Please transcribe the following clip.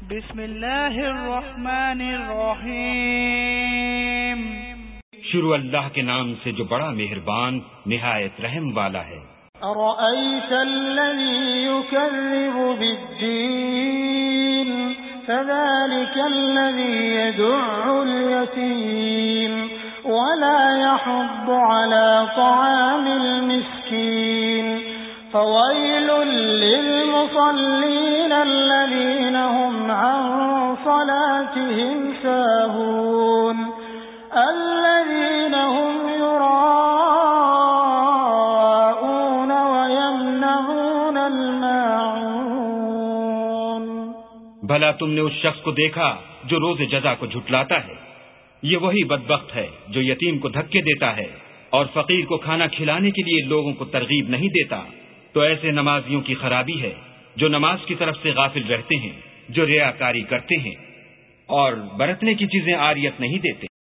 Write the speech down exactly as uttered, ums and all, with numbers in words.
بسم اللہ الرحمن الرحیم شروع اللہ کے نام سے جو بڑا مہربان نہایت رحم والا ہے۔ أرأيت الذي يكذب بالدين فذلك الذي يدع اليتيم ولا يحض على طعام المسكين فويل للمصلين الذين هم عن صلاتهم ساهون الذين هم يراءون ويمنعون الماعون۔ بھلا تم نے اس شخص کو دیکھا جو روز جزا کو جھٹلاتا ہے؟ یہ وہی بدبخت ہے جو یتیم کو دھکے دیتا ہے اور فقیر کو کھانا کھلانے کے لیے لوگوں کو ترغیب نہیں دیتا۔ تو ایسے نمازیوں کی خرابی ہے جو نماز کی طرف سے غافل رہتے ہیں، جو ریاکاری کرتے ہیں اور برتنے کی چیزیں عاریت نہیں دیتے۔